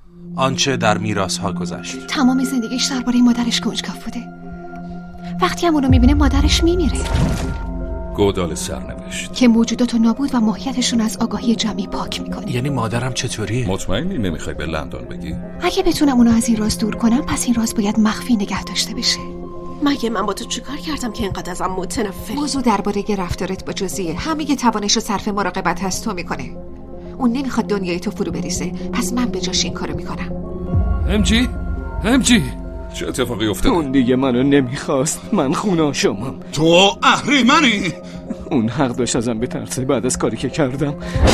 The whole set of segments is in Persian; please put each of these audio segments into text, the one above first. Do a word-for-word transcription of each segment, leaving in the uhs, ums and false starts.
آنچه در میراث‌ها گذشت. تمام زندگیش درباره مادرش کنجکاو بوده. وقتی هم اونو میبینه مادرش میمیره. گودال سرنوشت که موجودات نابود و ماهیتشون از آگاهی جمعی پاک میکنه. یعنی مادرم چطوریه؟ مطمئنی نمیخوای به لندن بگی؟ اگه بتونم اونو از این راز دور کنم پس این راز باید مخفی نگه داشته بشه. مگه من با تو چیکار کردم که اینقدر ازم متنفری؟ موضوع درباره رفتارت با جزیه همه توانش رو صرف مراقبت از تو میکنه. اون نمیخواد دنیای تو فرو بریزه، پس من به جاش این کارو میکنم. امجی امجی چه اتفاقی افتاده؟ اون دیگه منو نمیخواست. من خونه شمام. تو اهریمنی؟ اون حق داشت ازم بترسه بعد از کاری که کردم.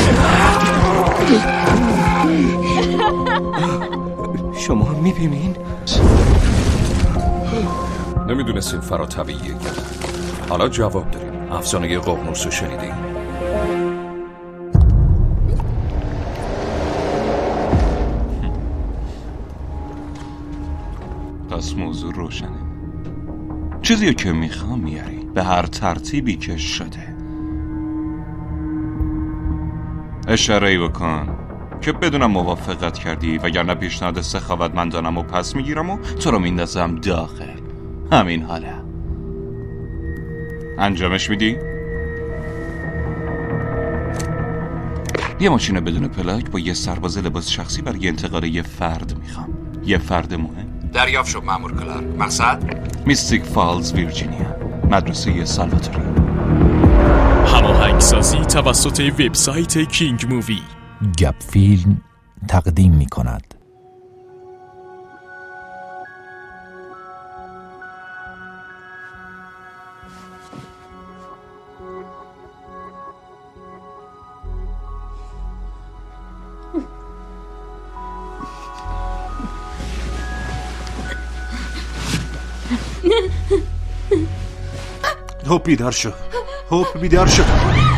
شما میبینین؟ نمیدونستیم فرا طبیعیه. حالا جواب داریم. افسانه ققنوس رو شنیدین؟ پس موضوع روشنه. چیزی که میخوام میاری به هر ترتیبی که شده. اشاره‌ای بکن که بدونم موافقت کردی، وگرنه پیشنهاد سخاوتمندانم و پس میگیرم و تو رو میندازم داخل. همین حاله. انجامش میدی؟ یه ماشین بدون پلاک با یه سرباز لباس شخصی برای انتقال یه فرد میخوام. یه فرد مهم. دریافت شد مأمور کلار. مقصد؟ میستیک فالز ویرجینیا، مدرسه سالواتوری. هماهنگسازی توسط وبسایت کینگ مووی. گپ فیلم تقدیم می کند. هوپ بیدار شو. هوپ بیدار شو.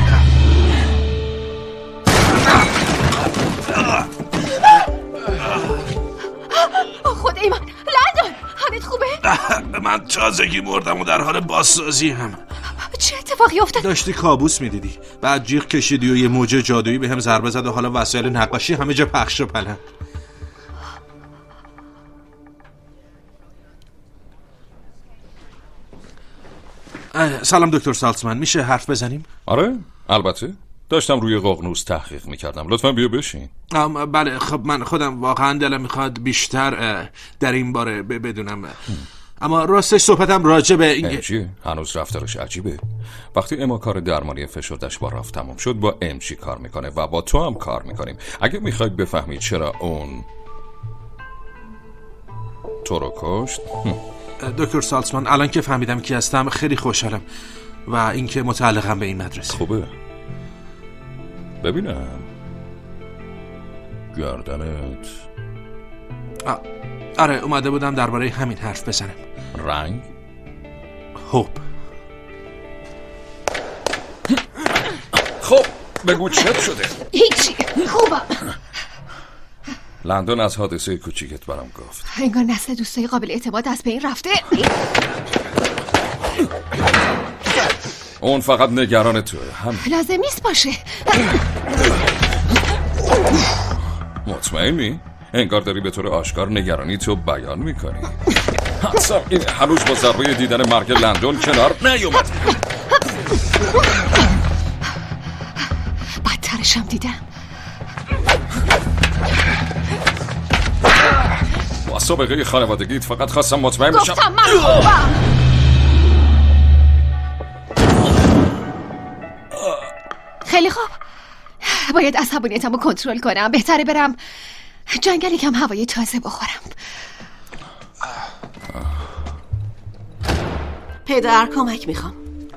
خدای من لندن، حالت خوبه؟ من تازگی مردم و در حال بازسازی هم. چه اتفاقی افتاد؟ داشتی کابوس میدیدی، بعد جیغ کشیدی و یه موج جادویی به هم ضربه زد و حالا وسایل نقاشی همه جا پخش و پلن. سلام دکتر سالتزمن، میشه حرف بزنیم؟ آره البته، داشتم روی ققنوس تحقیق میکردم. لطفا بیا بشین. بله خب من خودم واقعا دلم میخواد بیشتر در این باره بدونم. اما راستش صحبتم راجع به این امجی هنوز رفتارش عجیبه. وقتی اما کار درمانی فشردش با رفت تموم شد با امجی کار میکنه و با تو هم کار میکنیم. اگه میخواید بفهمید چرا اون تو رو کشت. دکتر سالتزمن الان که فهمیدم کی هستم خیلی خوشحالم و اینکه متعلقم به این مدرسه. خوبه. ببینم گردنت. آره اومده بودم درباره همین حرف بزنم. رنگ؟ هوپ. خب بگو چت شده؟ هیچی، خوبم. لندن از حادثه کوچیکت برام گفت. انگار نسل دوستای قابل اعتماد از بین رفته. اون فقط نگران توه. هم لازم نیست باشه. مطمئنی؟ انگار داری به طور آشکار نگرانی تو بیان میکنی. حدسم این هنوز با ضربه دیدن مرگ لندن کنار نیومد. بدترشم دیدم. با سابقه خانوادگیت فقط خواستم مطمئن بشم. گفتم من خوبم. خیلی خوب، باید عصبانیتم رو کنترل کنم. بهتره برم جنگل یکم هوای تازه بخورم. پدر کمک میخوام.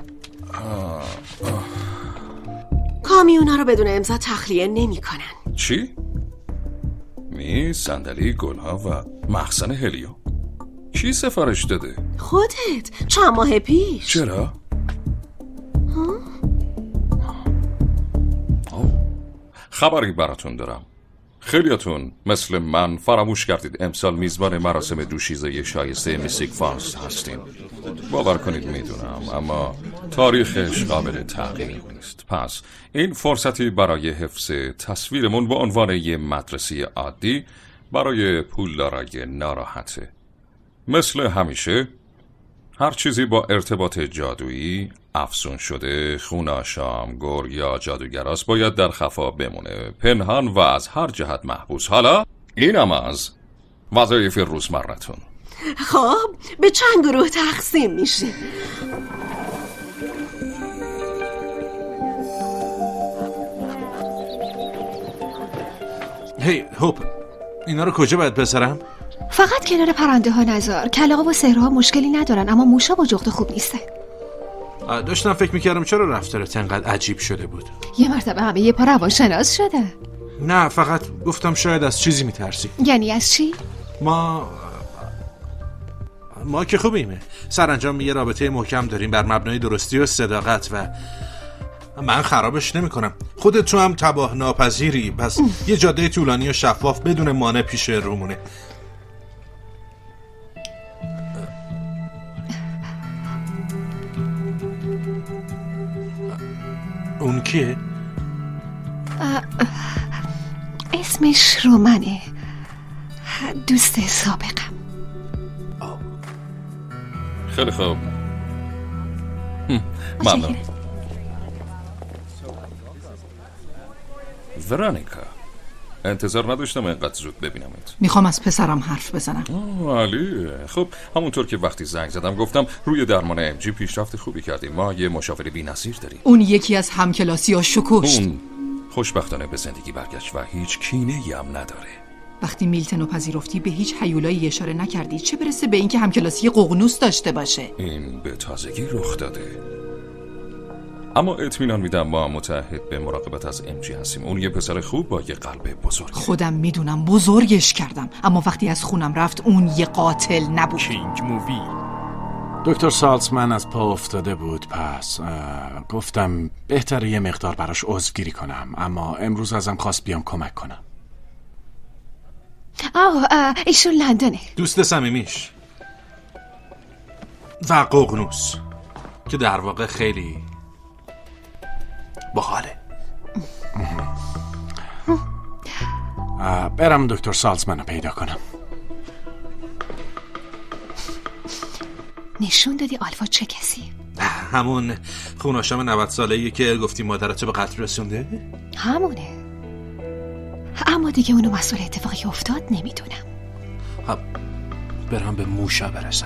کامیونا رو بدون امضا تخلیه نمی کنن. چی؟ می صندلی گلها و مخزن هلیو. کی سفارش داده؟ خودت چند ماه پیش. چرا؟ خبری براتون دارم. خیلیاتون مثل من فراموش کردید امسال میزبان مراسم دوشیزه شایسته میستیک فالز هستیم. باور کنید میدونم، اما تاریخش قابل تغییر نیست. پس این فرصتی برای حفظ تصویرمون به عنوان یه مدرسه عادی برای پولدارای ناراحته. مثل همیشه هر چیزی با ارتباط جادویی، افسون شده، خوناشام، گرگ یا جادوگراست باید در خفا بمونه، پنهان و از هر جهت محبوس. حالا اینم از وظایف روزمرتون. خب به چند گروه تقسیم میشیم؟ هی هوپ، اینا رو کجا باید بذارم؟ فقط کنار پرنده ها نذار. کلاغا و سحرها مشکلی ندارن، اما موشا با جغد خوب نیستن. داشتم فکر میکردم چرا رفتارت انقدر عجیب شده بود. یه مرتبه همه یه پا روانشناس شده. نه، فقط گفتم شاید از چیزی میترسی. یعنی از چی؟ ما ما که خوبیمه. سرانجام یه رابطه محکم داریم بر مبنای درستی و صداقت و من خرابش نمی کنم. خودت تو هم تباه ناپذیری، پس یه جاده طولانی و شفاف بدون مانع پیش رومونه. اون کیه؟ اسمش رومنه، دوست سابقم. خیلی خوب، ممنون. ورونیکا، انتظار نداشتم اینقدر زود ببینمت. میخوام از پسرم حرف بزنم. عالیه. خب همونطور که وقتی زنگ زدم گفتم روی درمان ام جی پیشرفت خوبی کردیم. ما یه مشاور بی‌نظیر داریم. اون یکی از همکلاسی‌هاش کشت. اون خوشبختانه به زندگی برگشت و هیچ کینه‌ای هم نداره. وقتی میلتنو پذیرفتی به هیچ هیولایی اشاره نکردی، چه برسه به اینکه همکلاسی ققنوس داشته باشه. این به تازگی رخ داده. اما اطمینان میدم ما متعهد به مراقبت از ام جی هستیم. اون یه پسر خوب با یه قلب بزرگ. خودم میدونم بزرگش کردم، اما وقتی از خونم رفت اون یه قاتل نبود. کینگ مووی. دکتر سالزمن از پا افتاده بود، پس گفتم بهتره یه مقدار براش عضوگیری کنم، اما امروز ازم خواست بیام کمک کنم. آه ایشون لندنه. دوست صمیمیش و ققنوس که در واقع خیلی باحاله. برم دکتر سالزمن رو پیدا کنم. نشون دادی آلفا چه کسی؟ همون خوناشام نود ساله‌ای که گفتی مادرت به قتل رسونده؟ همونه، اما دیگه اونو مسئول اتفاقی که افتاد نمیدونم. خب برم به موشا برسم.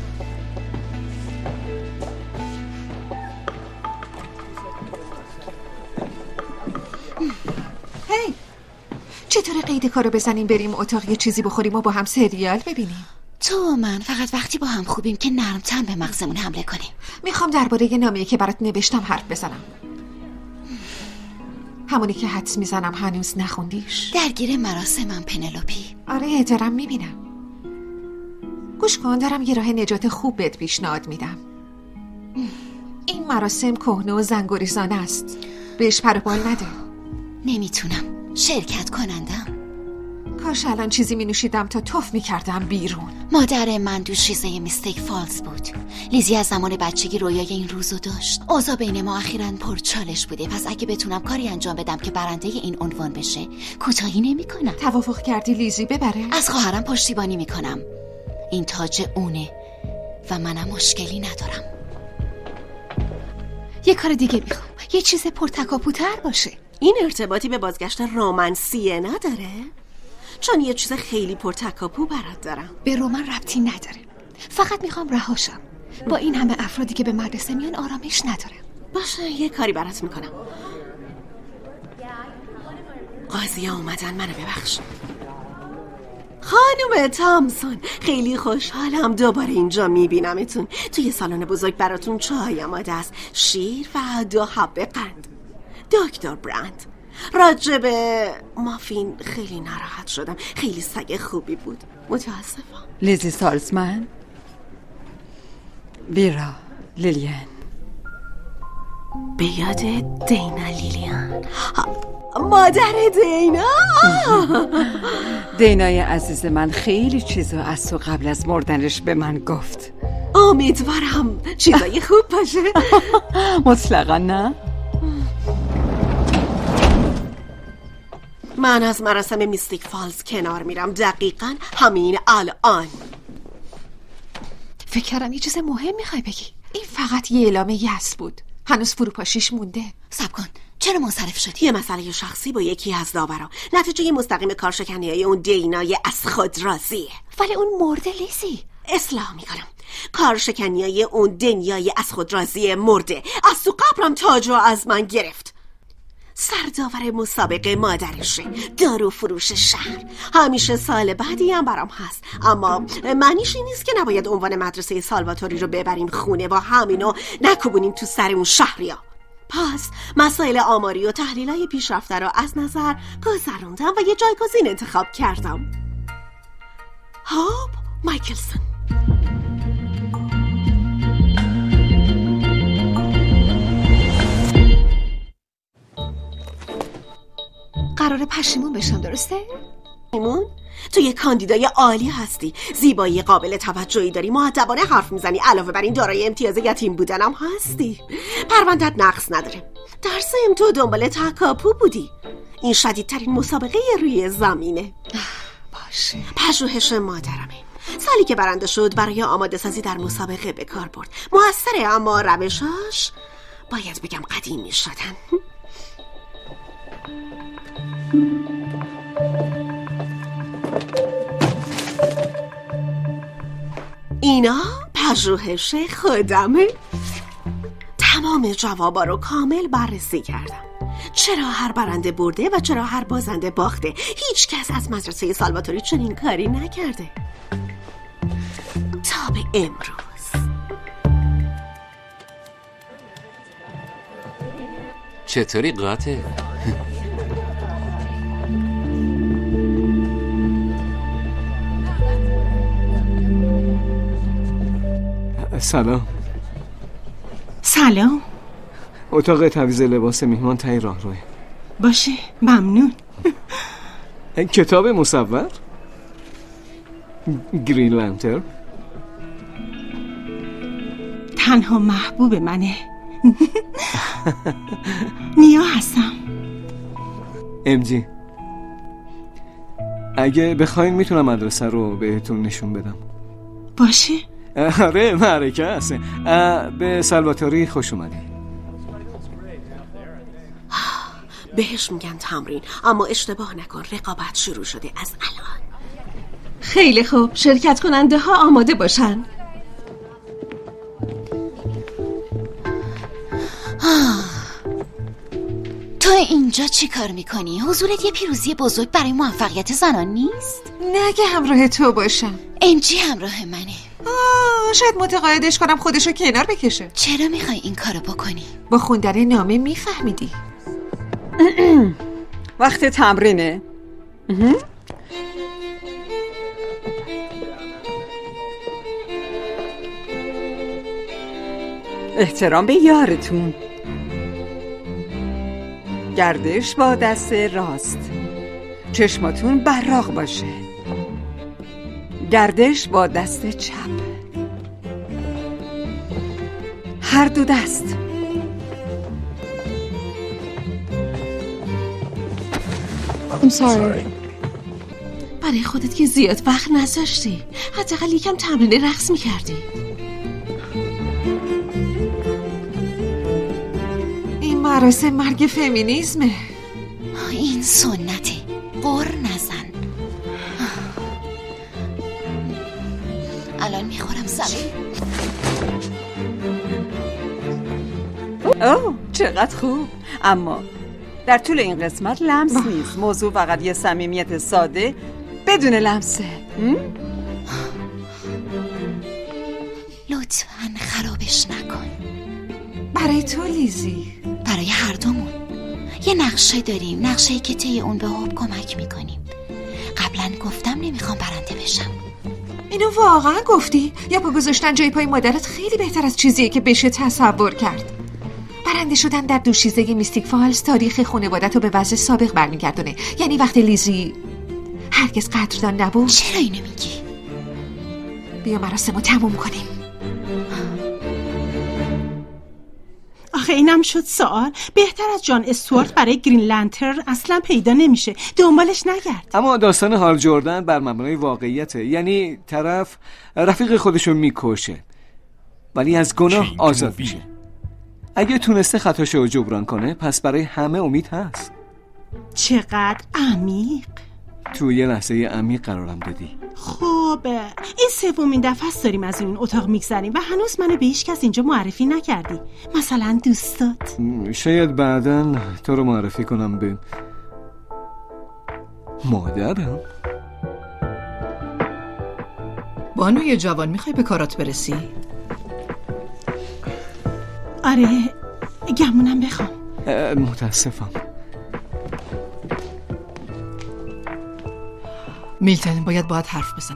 هی چطور قید کارو بزنیم بریم اتاق یه چیزی بخوریم و با هم سریال ببینیم؟ تو و من فقط وقتی با هم خوبیم که نرم‌تر به مغزمون حمله کنیم. میخوام درباره یه نامه‌ای که برات نوشتم حرف بزنم. همونی که حدس میزنم هنوز نخوندیش. درگیر مراسمم پنلوپی. آره دارم میبینم. گوش کن، دارم یه راه نجات خوب بهت پیشنهاد میدم. این مراسم کهنه و زنگوریزانه است، بهش پر و بال نده. نمیتونم شرکت کنندم. کاش الان چیزی می نوشیدم تا توف می کردم بیرون. مادر من دوشیزه میستیک فالز بود. لیزی از زمان بچگی رویای این روزو داشت. اوضاع بین ما اخیراً پرچالش بوده، پس اگه بتونم کاری انجام بدم که برنده این عنوان بشه کوتاهی نمیکنم. توافق کردی لیزی ببره؟ از خواهرم پشتیبانی میکنم. این تاج اونه و منم مشکلی ندارم. یه کار دیگه میخوام، یه چیز پرتکاپوتر باشه. این ارتباطی به بازگشت رومانسیه نداره؟ چون یه چیز خیلی پرتکاپو برات دارم. به رمان ربطی نداره، فقط میخوام رهاشم. با این همه افرادی که به مدرسه میان آرامش نداره. باشه یه کاری برات میکنم. قاضی ها اومدن، منو ببخش. خانم تامسون، خیلی خوشحالم دوباره اینجا میبینمتون. توی سالن بزرگ براتون چای آماده است، شیر و دو حبه قند. دکتر برند، راجب مافین خیلی ناراحت شدم. خیلی سگ خوبی بود، متاسفم. لیزی سالزمن، بیرا لیلیان. به یاد دینا لیلیان، مادر دینا. دینای عزیز من خیلی چیزا از تو قبل از مردنش به من گفت. امیدوارم چیزای خوب باشه. من از مراسم میستیک فالز کنار میرم، دقیقاً همین الان. فکر کردم یه چیز مهم میخوای بگی. این فقط یه اعلامه یأس بود، هنوز فروپاشیش مونده. صبر کن، چرا منصرف شدی؟ یه مسئله شخصی با یکی از داورا، نتیجه مستقیم کارشکنیای اون دینای از خود راضیه. ولی اون مرده لیزی. اصلاح میکنم، کارشکنیای اون دنیای از خود راضیه مرده، از تو قبرم تاج رو از من گرفت. سرداور مسابقه مادرشه، دارو فروش شهر، همیشه سال بعدی هم برام هست، اما معنیش این نیست که نباید عنوان مدرسه سالواتوری رو ببریم خونه و همینو نکوبونیم تو سر اون شهریا. پس مسائل آماری و تحلیلای پیشرفته رو از نظر گذروندم و یه جایگزین انتخاب کردم. هاب مایکلسون. قراره پشیمون بشم، درسته؟ پشیمون؟ تو یه کاندیدای عالی هستی، زیبایی قابل توجهی داری، مؤدبانه حرف میزنی، علاوه بر این دارای امتیاز یتیم بودنم هستی. پروندت نقص نداره. در ضمن تو دنبال تکاپو بودی. این شدیدترین مسابقه روی زمینه. باشه. پژوهش مادرمه. سالی که برنده شد برای آماده سازی در مسابقه به کار برد. موثره، اما روشاش باید بگم قدیمی شدن. اینا پژوهش خودمه. تمام جوابا رو کامل بررسی کردم. چرا هر برنده برده و چرا هر بازنده باخته. هیچ کس از مدرسه سالواتوری چنین کاری نکرده تا به امروز. چطوری قاطع؟ سلام. سلام. اتاق تعویض لباس میهمان تای راهروه. باشه، ممنون. کتاب مصور؟ گرین لنترن؟ تنها محبوب منه. نیا هستم. ام جی، اگه بخواین میتونم مدرسه رو بهتون نشون بدم. باشه. آره، معرکه هست. به سالواتوری خوش اومدی. بهش میگن تمرین، اما اشتباه نکن، رقابت شروع شده از الان. خیلی خوب، شرکت کننده ها آماده باشن. تو اینجا چی کار میکنی؟ حضورت یه پیروزی بزرگ برای موفقیت زنان نیست؟ نگه همراه تو باشم. امجی همراه منه. آه، شاید متقاعدش کنم خودشو کنار بکشه. چرا میخوای این کارو بکنی؟ با خوندن نامه میفهمیدی. وقت تمرینه. احترام به یارتون. گردش با دست راست، چشماتون براق باشه. گردش با دست چپ، هر دو دست. I'm sorry. برای خودت که زیاد وقت نذاشتی، حداقل یکم تمرین رقص میکردی. این مراسم مرگ فمینیزمه. این سنته، قر نزن. الان میخورم زمین. اوه چقدر خوب. اما در طول این قسمت لمس نیست. موضوع فقط یه صمیمیت ساده بدون لمسه. لطفاً خرابش نکن. برای تو لیزی، برای هر دومون. یه نقشه داریم، نقشه‌ای که طی اون به هوب کمک میکنیم. قبلا گفتم نمیخوام برنده بشم. اینو واقعا گفتی؟ یا پا گذاشتن جای پای مادرت خیلی بهتر از چیزیه که بشه تصور کرد. برنده شدن در دوشیزه میستیک فالز تاریخ خانوادت رو به وضع سابق برمیگردونه. یعنی وقتی لیزی هرگز قدردان نبود. چرا اینو میگی؟ بیا مراسمو تموم کنیم. آه آخه اینم شد سوال. بهتر از جان استوارت برای گرین لنترن اصلا پیدا نمیشه، دنبالش نگرد. اما داستان هال جردن بر مبنای واقعیته، یعنی طرف رفیق خودشو میکشه ولی از گناه آزاد میشه. اگه تونسته خطاشو جبران کنه پس برای همه امید هست. چقدر عمیق. تو یه لحظه عمیق قرارم دادی. خب این سومین دفعه است داریم از این اتاق میگذریم و هنوز منو به هیچ کس اینجا معرفی نکردی. مثلا دوستات. شاید بعداً تو رو معرفی کنم به مادرم. بانوی جوان میخوای به کارات برسی؟ آره گمونم بخوام. متاسفم. میلتن باید باید حرف بزنم.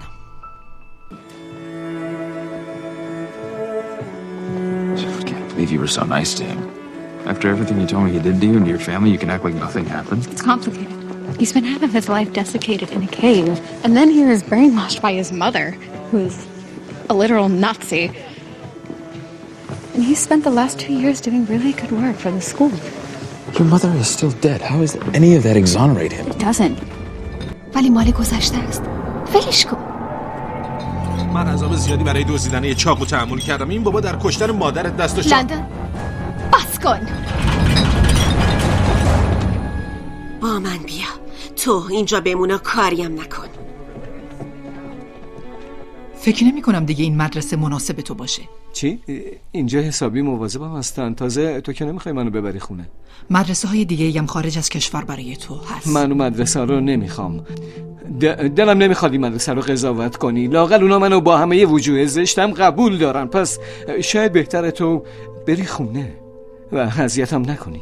I can't believe you were so nice to him. After everything you told me he did to you and to your family, you can act like nothing happened. It's complicated. He spent half of his life desiccated in a cave, and then he was brainwashed by his mother, who is a literal Nazi. And he spent the last two years doing really good work for the school. Your mother is still dead. How does any of that exonerate him? It doesn't. ولی مال گذشته است. ولش کن. من عذاب زیادی برای دزدیدن یه چاقو تحمل کردم. این بابا در کشتن مادرت دستش. لندن بس کن. با من بیا. تو اینجا بمون و کاریم نکن. فکر نمی کنم دیگه این مدرسه مناسب تو باشه. چی؟ اینجا حسابی مواظبم هستن. تازه تو که نمیخوای منو ببری خونه. مدرسه های دیگه هم خارج از کشور برای تو هست. من اون مدرسه رو نمیخوام. دلم نمیخواد این مدرسه رو قضاوت کنی. لااقل اونا منو با همه وجوه زشتم قبول دارن. پس شاید بهتره تو بری خونه و اذیتم نکنی.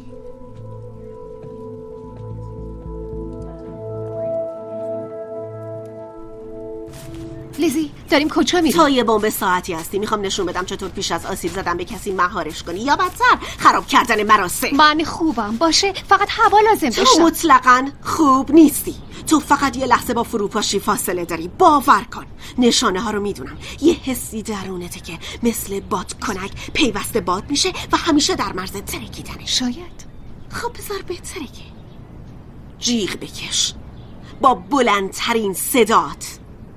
لیزی داریم کجا میریم؟ تا یه بمب ساعتی هستی. میخوام نشون بدم چطور پیش از آسیب زدن به کسی مهارش کنی یا بدتر خراب کردن مراسم. من خوبم باشه، فقط هوا لازم داشتم. تو مطلقاً خوب نیستی. تو فقط یه لحظه با فروپاشی فاصله داری. باور کن نشانه ها رو میدونم. یه حسی درونته که مثل بادکنک پیوسته باد میشه و همیشه در مرز ترکیدنه. شاید. خب بذار بهتره که جیغ بکش با بلندترین صدات.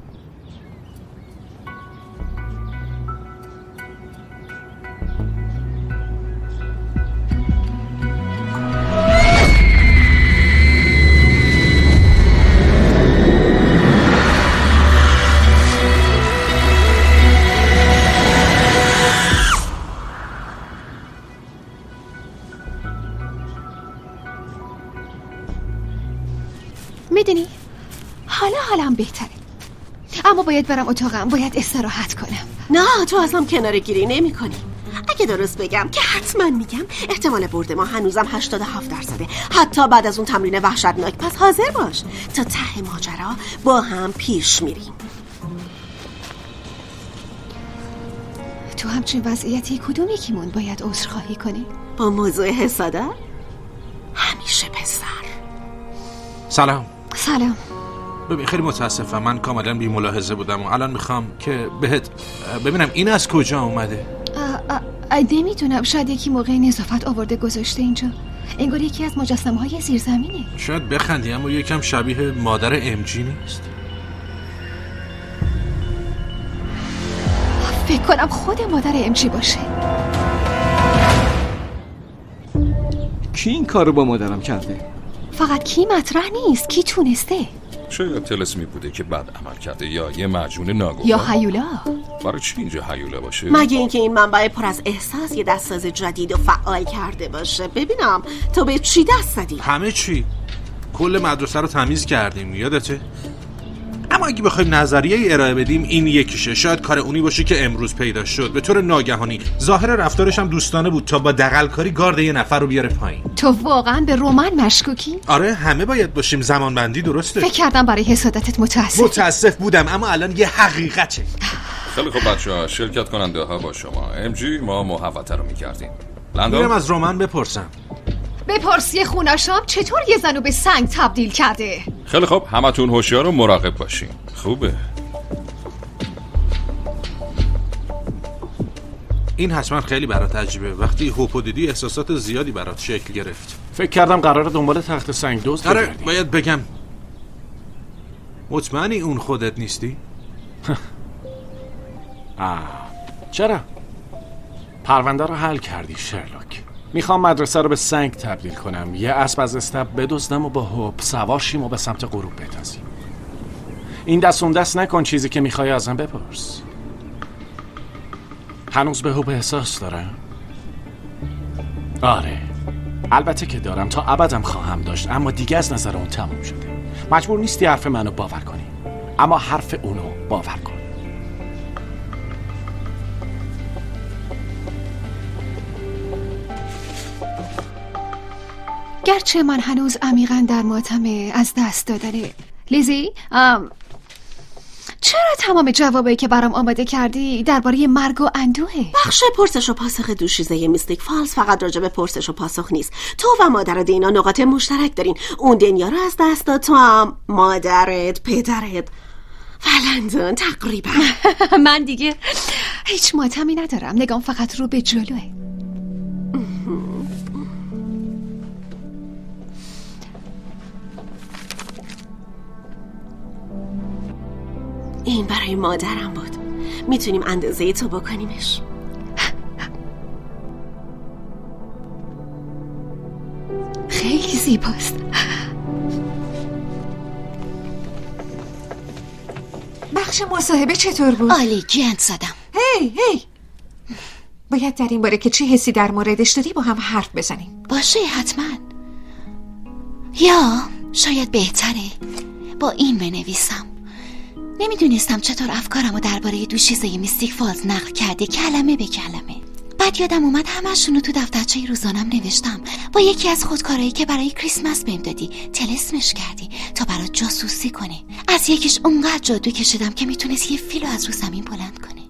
میدونی حالا حالم بهتره، اما باید برم اتاقم، باید استراحت کنم. نه تو اصلا کنار گیری نمی کنی. اگه درست بگم که حتما میگم احتمال برد ما هنوزم هشتاد و هفت درصده، حتی بعد از اون تمرین وحشتناک. پس حاضر باش تا ته ماجرا با هم پیش میریم. تو همچین وضعیتی کدوم یکیمون باید عذرخواهی کنی؟ با موضوع حسادت؟ همیشه پسر. سلام. سلام. ببین خیلی متاسفم، من کاملا بی ملاحظه بودم و الان میخوام که بهت ببینم این از کجا اومده. نمیدونم، شاید یکی موقع نظافت آورده گذاشته اینجا. انگار یکی از مجسمه های زیرزمینه. شاید بخندی اما یکم شبیه مادر ام جی نیست؟ فکر کنم خود مادر ام جی باشه. کی این کارو با مادرم کرده؟ فقط کی مطرح نیست، کی تونسته. شاید تلسمی بوده که بد عمل کرده یا یه مجنون ناگوار یا هیولا. برای چی اینجا هیولا باشه؟ مگه اینکه این منبع پر از احساس یه دستساز جدید و فعال کرده باشه. ببینم تو به چی دست زدی؟ همه چی. کل مدرسه رو تمیز کردیم، یادته؟ اما اگه بخوایم نظریه ارائه بدیم این یکیشه. شاید کار اونی باشه که امروز پیدا شد به طور ناگهانی. ظاهر رفتارش هم دوستانه بود تا با دغل‌کاری گارد یه نفر رو بیاره پایین. تو واقعا به رمان مشکوکی؟ آره همه باید باشیم، زمانبندی درسته. فکر کردم برای حسادتت متاسف. متاسف بودم اما الان یه حقیقته. خیلی خب بچه‌ها، شرکت کننده ها با شما. ام جی ما محوطه رو می‌کردیم. لندن میرم از رمان بپرسم. بپرسی خوناشام چطور یه زنو به سنگ تبدیل کرده. خیلی خب همتون هوشیار و مراقب باشین. خوبه. این حتما خیلی برات عجیبه. وقتی هوپو دیدی احساسات زیادی برات شکل گرفت. فکر کردم قراره دنبال تخت سنگ دزد آره بگردی. باید بگم مطمئنی اون خودت نیستی؟ آه. چرا؟ پرونده رو حل کردی شرلوک. میخوام مدرسه رو به سنگ تبدیل کنم، یه اسب از استب بدزدم و با هوپ سوار شیم و به سمت غروب بتازیم. این دست اون دست نکن، چیزی که میخوای ازم بپرس. هنوز به هوپ احساس دارم؟ آره البته که دارم، تا ابدم خواهم داشت، اما دیگه از نظر اون تموم شده. مجبور نیستی حرف منو باور کنی، اما حرف اونو باور کن. گرچه من هنوز عمیقاً در ماتم از دست دادنه. لیزی، ام... چرا تمام جوابایی که برام آماده کردی درباره مرگ و اندوهه؟ بخش پرسش و پاسخ دوشیزه میستیک فالز فقط راجع به پرسش و پاسخ نیست. تو و مادر دینا نقاط مشترک دارین. اون دنیا رو از دست داد، تو هم مادرت، پدرت و لندن تقریبا. من دیگه هیچ ماتمی ندارم، نگام فقط رو به جلوه. این برای مادرم بود. میتونیم اندازه تو بکنیمش. خیلی زیباست. بخش مصاحبه چطور بود؟ عالی، گند زدم. هی هی باید در این باره که چه حسی در موردش داری با هم حرف بزنیم. باشه حتما. یا شاید بهتره با این بنویسم. نمیدونستم چطور افکارمو درباره دوشیزه میستیک فالز نقل کردی، کلمه به کلمه. بعد یادم اومد همشونو تو دفترچه روزانم نوشتم، با یکی از خودکارهایی که برای کریسمس بهم دادی طلسمش کردی تا برات جاسوسی کنی. از یکیش اونقدر جادو کشیدم که میتونست یه فیلو از رو زمین بلند کنه.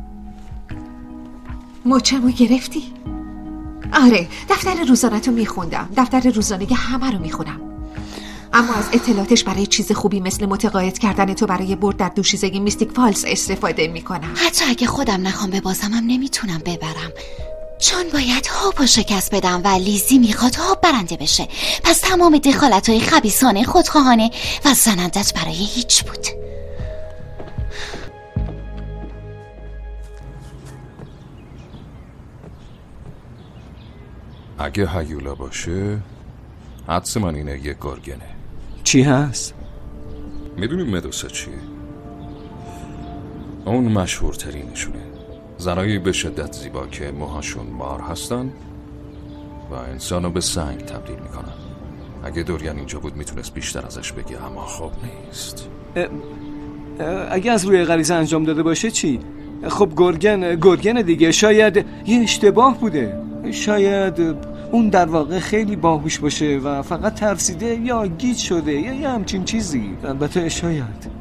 مچمو گرفتی؟ آره، دفتر روزانه‌تو میخوندم. دفتر روزانه همه رو میخونم، اما از اطلاعاتش برای چیز خوبی مثل متقاعد کردن تو برای برد در دوشیزگی میستیک فالز استفاده میکنم. حتی اگه خودم نخوام ببازم هم نمیتونم ببرم، چون باید هاپو شکست بدم و لیزی میخواد هاپ برنده بشه. پس تمام دخالت‌های خبیثانه، خودخواهانه و زنندت برای هیچ بود. اگه هیولا باشه حدس من اینه یه گرگنه. چی هست؟ میدونی مدوسا چیه؟ اون مشهورترینشونه. زنایی به شدت زیبا که موهاشون مار هستن و انسانو به سنگ تبدیل میکنن. اگه دوریان اینجا بود میتونست بیشتر ازش بگه، اما خب نیست. اه اه اگه از روی غریزه انجام داده باشه چی؟ خب گرگن گرگن دیگه. شاید یه اشتباه بوده، شاید اون در واقع خیلی باهوش باشه و فقط ترسیده یا گیج شده یا یه همچین چیزی. البته شاید.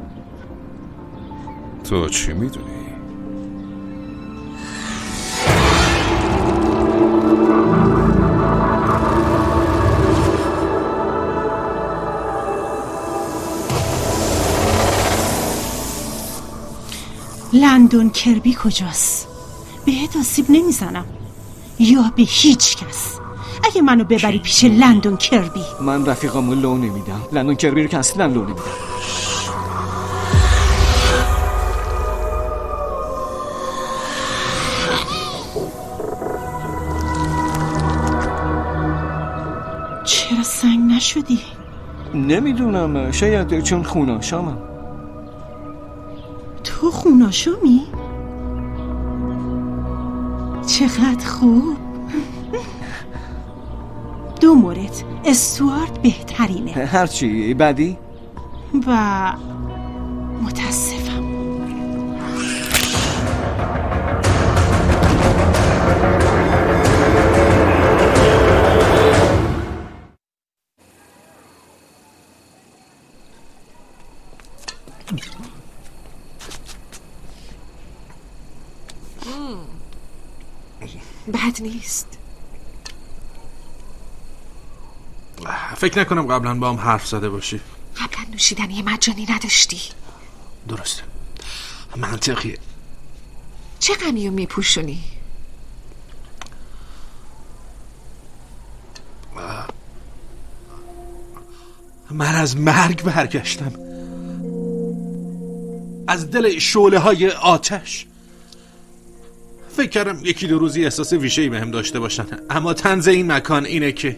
تو چی میدونی؟ لندن کربی کجاست؟ بهت آسیب نمیزنم یا به هیچ کس. اگه منو ببری پیش لندن کربی، من رفیقامو لو نمیدم. لندن کربی رو که اصلا لو نمیدم. چرا سنگ نشدی؟ نمیدونم، شاید چون خوناشامم. تو خوناشامی؟ چقدر خوب. دو مورد، استوارت بهترینه. هرچی بعدی؟ و متاسفم. بد نیست. فکر نکنم قبلا با هم حرف زده باشی. قبلا نوشیدنی مجانی نداشتی؟ درسته، منطقیه. چه غمیو میپوشونی؟ من از مرگ برگشتم، از دل شعله های آتش. فکر کردم یکی دو روزی احساس ویژه‌ای بهم داشته باشن، اما طنز این مکان اینه که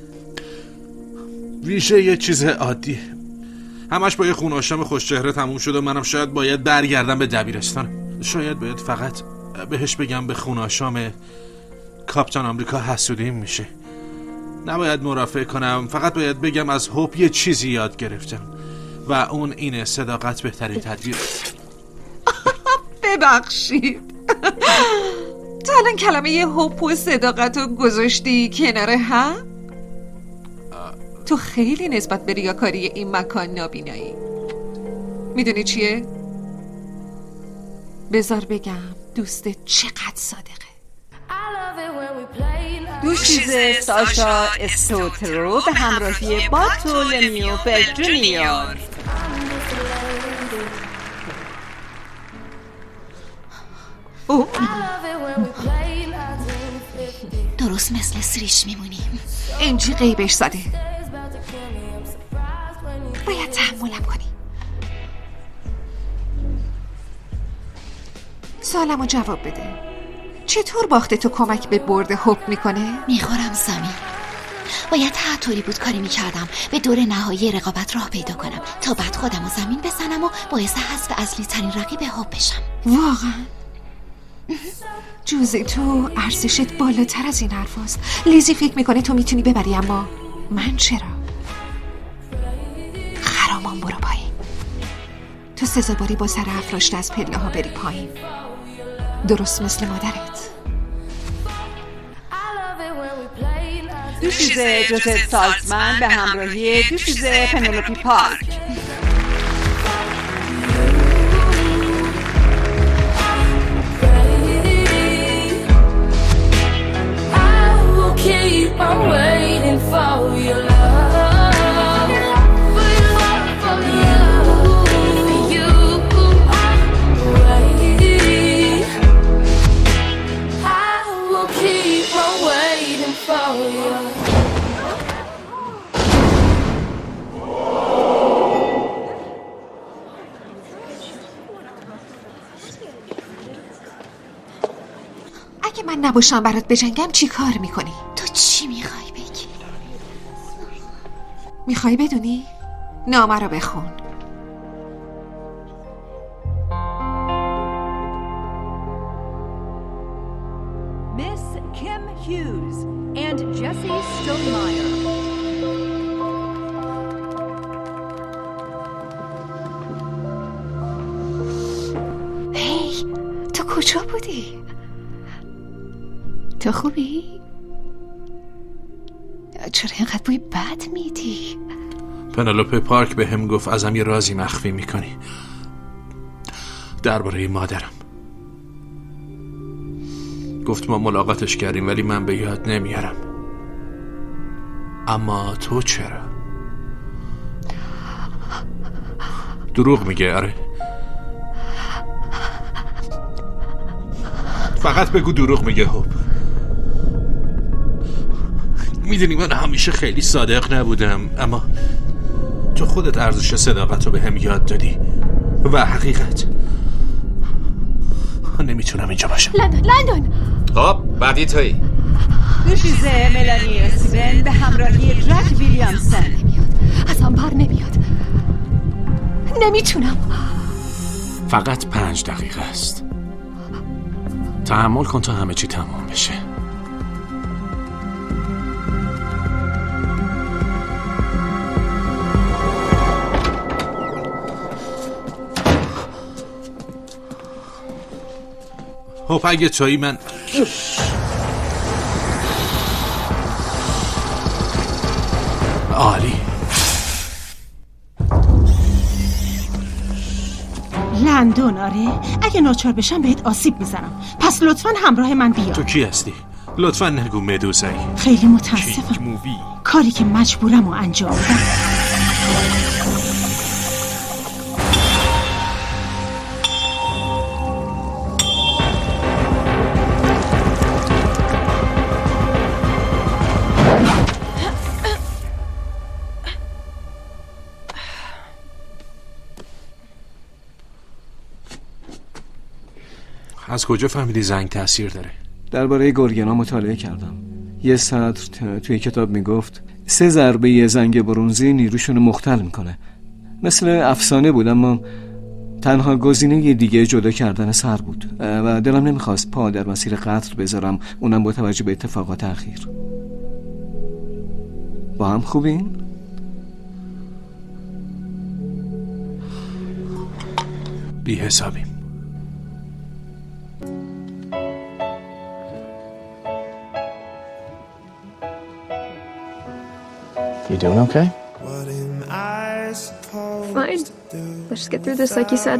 ویژه یه چیز عادیه. همش با یه خون آشام خوش چهره تموم شد و منم شاید باید برگردم به دبیرستان. شاید باید فقط بهش بگم به خون آشام کاپیتان آمریکا حسودیم میشه. نباید مرافعه کنم، فقط باید بگم از هوپ یه چیزی یاد گرفتم و اون اینه: صداقت بهترین تدبیر. ببخشید تو الان کلمه یه هوپ و صداقت رو گذاشتی کنار هم؟ تو خیلی نسبت به ریاکاری این مکان نابینایی. میدونی چیه؟ بذار بگم دوستت چقدر صادقه. دوشیزه ساشا استوترو به همراهی بارتولمیو جونیور. او درست مثل سریش میمونیم. انجی غیبش زده، باید تحملم کنی. سوالمو جواب بده، چطور باخته تو کمک به برد هوپ میکنه؟ میخورم زمین. باید هر طوری بود کاری میکردم به دور نهایی رقابت راه پیدا کنم تا بعد خودم رو زمین بزنم و باعث حذف اصلی ترین رقیب هوپ بشم. واقعا؟ جوزی تو ارزشت بالاتر از این حرف هست. لیزی فکر میکنه تو میتونی ببری، اما من چرا؟ خرامان برو پایین. تو سزاواری با سر افراشته از پله ها بری پایین، درست مثل مادرت. دوشیزه جوزف سالزمن به همراهی دوشیزه پنلوپی پارک. Keep on waiting for your love, for your love, for you, for you. Waiting, I will keep on waiting for you. اگه من نباشم برات بجنگم چی کار میکنی؟ تو چی میخوای بگی؟ میخوای بدونی؟ نامه رو بخون. Miss Kim Hughes and Jesse Stonemeyer. هی، تو کجا بودی؟ تو خوبی؟ چرا اینقدر بوی بد میدی؟ پنلوپی پارک به هم گفت ازم یه رازی مخفی میکنی درباره مادرم. گفت ما ملاقاتش کردیم ولی من به یاد نمیارم. اما تو چرا؟ دروغ میگه. آره فقط بگو دروغ میگه. هوپ میدونی من همیشه خیلی صادق نبودم، اما تو خودت ارزش صداقت رو به هم یاد دادی و حقیقت. نمیتونم اینجا باشم. لندن لندن خب بعدی تویی. دوشیزه ملانی اسون به همراهی جک ویلیامسن. از هم بر نمیاد. نمیتونم. فقط پنج دقیقه است. تحمل کن تا همه چی تمام بشه. هوپ اگه تویی من عالی. لندن آره؟ اگه ناچار بشم بهت آسیب میزنم، پس لطفاً همراه من بیا. تو کی هستی؟ لطفاً نگو مدوزایی. خیلی متاسفم، کاری که مجبورم رو انجام بدم. از کجا فهمیدی زنگ تأثیر داره؟ درباره گورگنا مطالعه کردم. یه سطر توی کتاب میگفت سه ضربه یه زنگ برنزی نیروشون رو مختل میکنه. مثل افسانه بود، اما تنها گزینه دیگه جدا کردن سر بود و دلم نمیخواست پا در مسیر قتل بذارم، اونم با توجه به اتفاقات اخیر. با هم خوبین؟ بی حسابیم. You doing okay? Fine. Let's just get through this like you said.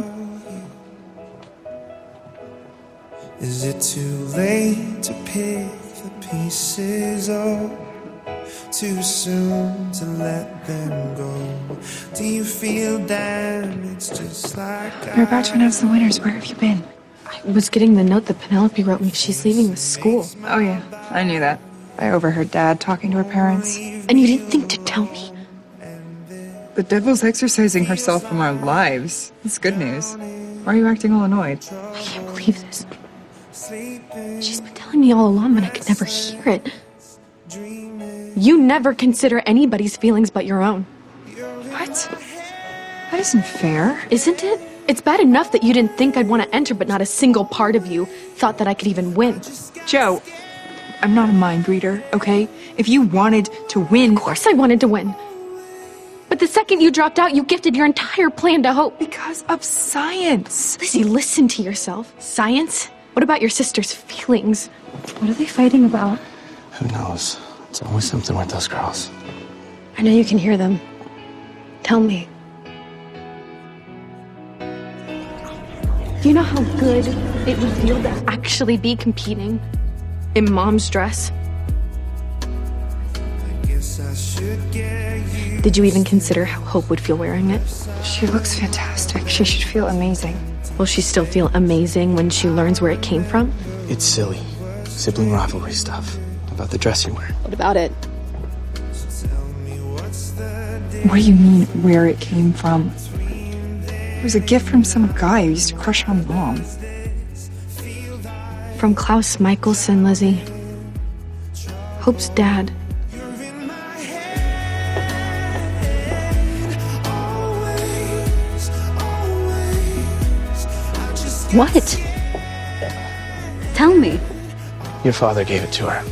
Is it too late to pick the pieces up? Too soon to let them go? Do you feel damaged just like I? You're about to announce the winners. Where have you been? I was getting the note that Penelope wrote me. She's leaving the school. Oh yeah, I knew that. I overheard Dad talking to her parents. And you didn't think to tell me? The devil's exercising herself from our lives. It's good news. Why are you acting all annoyed? I can't believe this. She's been telling me all along, but I could never hear it. You never consider anybody's feelings but your own. What? That isn't fair. Isn't it? It's bad enough that you didn't think I'd want to enter, but not a single part of you thought that I could even win. Joe, I'm not a mind reader, okay? If you wanted to win... Of course I wanted to win. But the second you dropped out, you gifted your entire plan to Hope. Because of science. Lizzie, listen to yourself. Science? What about your sister's feelings? What are they fighting about? Who knows? It's always something with those girls. I know you can hear them. Tell me. Do you know how good it would feel to actually be competing in Mom's dress? Did you even consider how Hope would feel wearing it? She looks fantastic. She should feel amazing. Will she still feel amazing when she learns where it came from? It's silly. Sibling rivalry stuff. About the dress you wear. What about it? What do you mean, where it came from? It was a gift from some guy who used to crush on Mom. From Klaus Michelson, Lizzie. Hope's dad. What? Tell me. Your father gave it to her.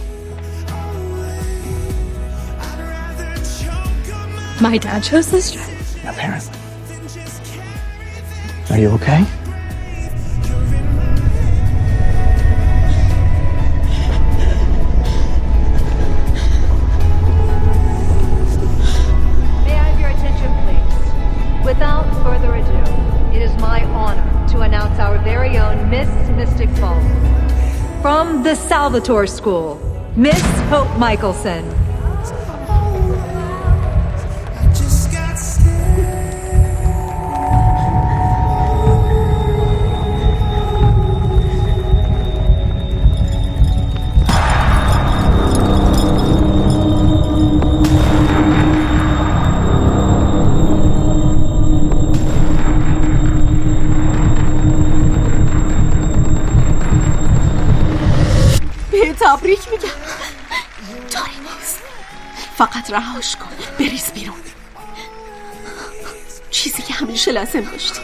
My dad chose this dress? Apparently. Are you okay? May I have your attention, please? Without further ado, it is my honor to announce our very own Miss Mystic Falls. From the Salvatore School, Miss Hope Michelson. تبریک میگم. داری نیست. فقط رهاش کن. بریز بیرون. چیزی که همیشه لازم داشتی.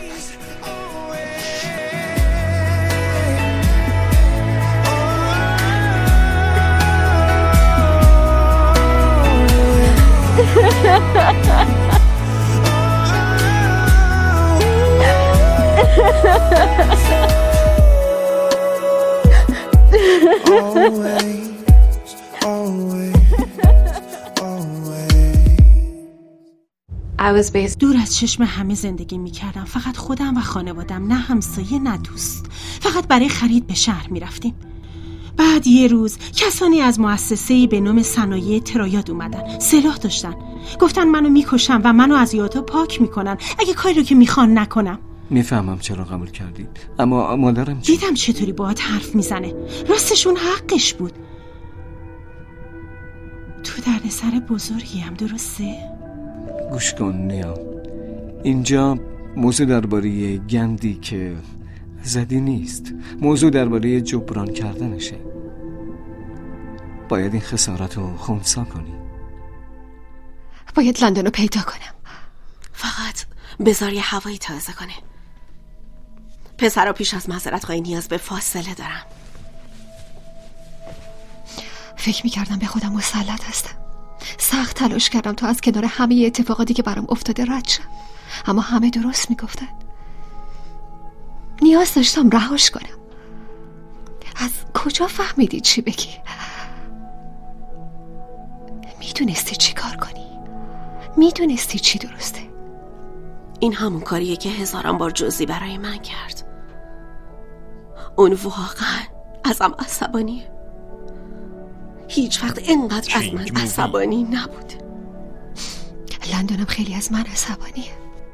دور از چشم همه زندگی میکردم. فقط خودم و خانوادم، نه همسایه نه دوست. فقط برای خرید به شهر میرفتیم. بعد یه روز کسانی از مؤسسه‌ای به نام صنایع ترایاد اومدن. سلاح داشتن. گفتن منو میکشن و منو از یادها پاک میکنن اگه کاری رو که میخوان نکنم. میفهمم چرا قبول کردید، اما مادرم چی؟ دیدم چطوری باهات حرف میزنه. راستشون حقش بود. تو در سر بزرگی هم، درسته؟ گوش کن نیا، اینجا موضوع درباره گندی که زدی نیست. موضوع درباره جبران کردنشه. باید این خسارت رو خنثی کنی. باید لندن رو پیدا کنم. فقط بذار یه هوایی تازه کنه. پسرا پیش از معذرت خواهی نیاز به فاصله دارم. فکر میکردم به خودم مسلط هستم. سخت تلاش کردم تا از کنار همه اتفاقاتی که برام افتاده رد شم، اما همه درست میگفتن. نیاز داشتم رهاش کنم. از کجا فهمیدی چی بگی؟ میدونستی چی کار کنی؟ میدونستی چی درسته؟ این همون کاریه که هزاران بار جزی برای من کرد. اون واقعا ازم عصبانیه. هیچ وقت اینقدر از من عصبانی نبود. لندنم خیلی از من عصبانیه.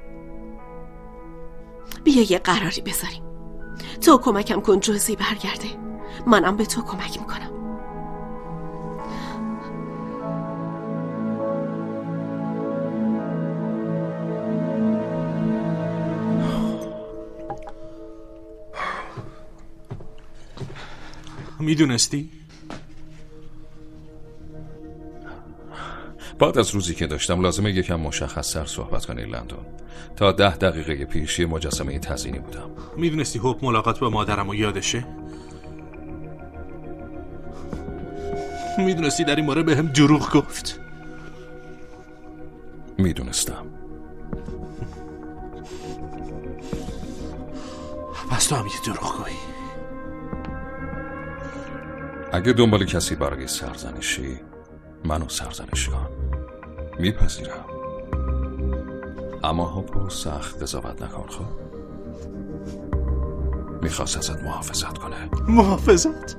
بیا یه قراری بذاریم. تو کمکم کن جزی برگرده، منم به تو کمک میکنم. میدونستی؟ بعد از روزی که داشتم لازمه یکم مشخص‌تر صحبت کنی لندن. تا ده دقیقه پیش یه مجسمه تزیینی بودم. میدونستی حب ملاقات با مادرم و یادشه؟ میدونستی در این مورد به هم دروغ گفت؟ میدونستم. پس تو هم یه دروغ گویی. اگه دنبال کسی برای سرزنشی، منو سرزنش کن. میپذیرم، اما هاپو سخت قضاوت نکن. خب میخواست ازت محافظت کنه. محافظت؟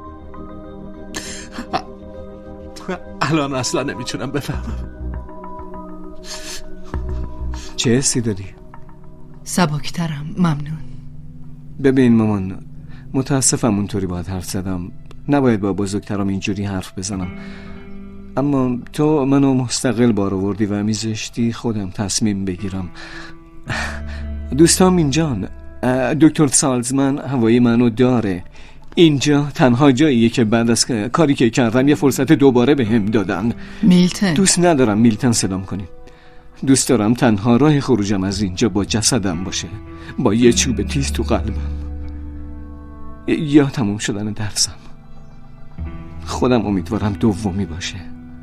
الان اصلا نمیتونم بفهمم. چه حسی داری؟ سبکترم، ممنون. ببین مامان، متاسفم اونطوری باید حرف زدم. نباید با بزرگترم اینجوری حرف بزنم، اما تو منو مستقل بار آوردی و میذاشتی خودم تصمیم بگیرم. دوستام اینجان، دکتر سالزمن هوای منو داره. اینجا تنها جاییه که بعد از کاری که کردم یه فرصت دوباره به هم دادن. میلتن. دوست ندارم میلتن صدام کنیم. دوست دارم تنها راه خروجم از اینجا با جسدم باشه، با یه چوب تیز تو قلبم، یا تموم شدن درسم. خودم امیدوارم دومی باشه.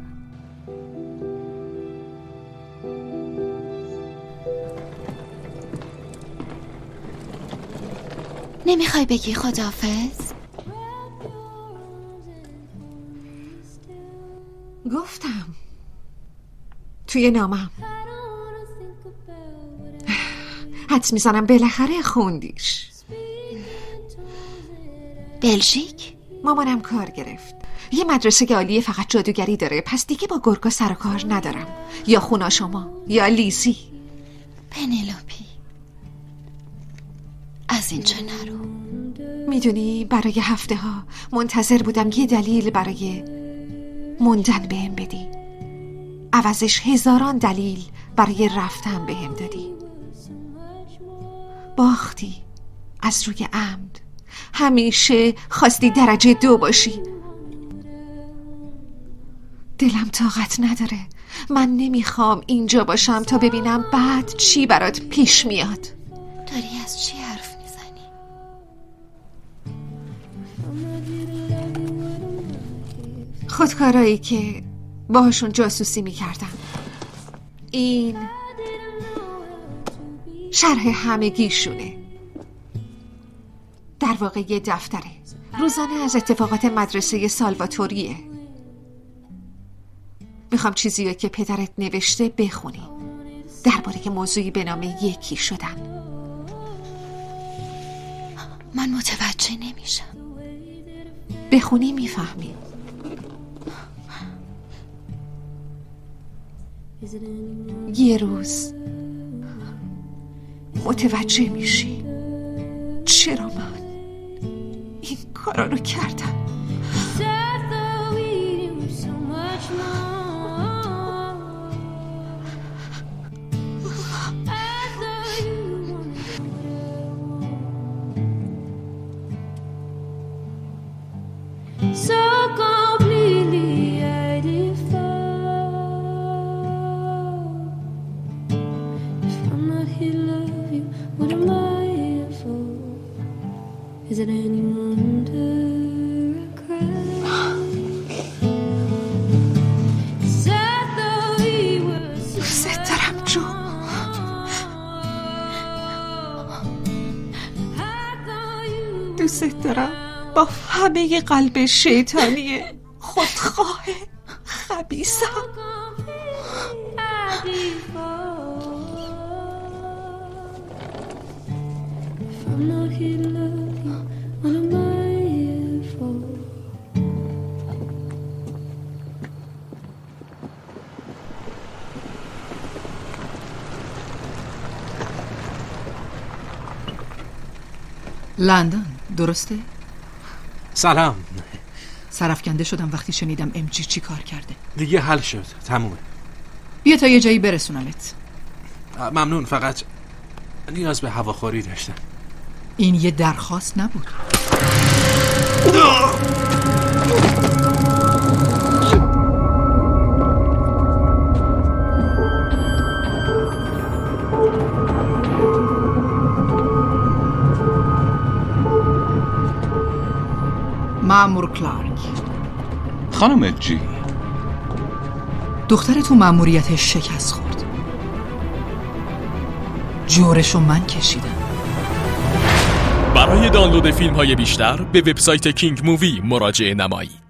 نمیخوای بگی خداحافظ؟ گفتم توی نامم. حدس میزنم بالاخره خوندیش. بلژیک؟ مامانم کار گرفت. یه مدرسه عالیه فقط جادوگری داره، پس دیگه با گرگا سر و کار ندارم. یا خونا شما یا لیزی. پنلوپی از اینجا نرو. میدونی برای هفته ها منتظر بودم یه دلیل برای موندن بهم بدی، عوضش هزاران دلیل برای رفتن بهم دادی. باختی از روی عمد. همیشه خواستی درجه دو باشی. دلم طاقت نداره. من نمیخوام اینجا باشم تا ببینم بعد چی برات پیش میاد. داری از چی حرف میزنی؟ خودکارایی که باهاشون جاسوسی میکردم. این شرح همگیشونه. در واقع یه دفتره روزانه از اتفاقات مدرسه سالواتوریه. میخوام چیزی که پدرت نوشته بخونی درباره موضوعی به نام یکی شدن. من متوجه نمیشم. بخونی میفهمی. یه روز متوجه میشی چرا من این کارا رو کردم. Is it any wonder I cried? Sad though he was. دوست دارم جو. دوست دارم با همه قلب شیطانی خودخواه خبیثم. I'm not here to love you. What am I here for? لندن، درسته؟ سلام. سرفکنده شدم وقتی شنیدم ام جی چی کار کرده. دیگه حل شد، تمومه. بیا تا یه جایی برسونمت. ممنون، فقط نیاز به هواخوری داشتم. این یه درخواست نبود. مأمور کلارک. خانم جی، دختر تو مأموریتش شکست خورد. جورشو من کشیدم. برای دانلود فیلم های بیشتر به وبسایت کینگ مووی مراجعه نمایید.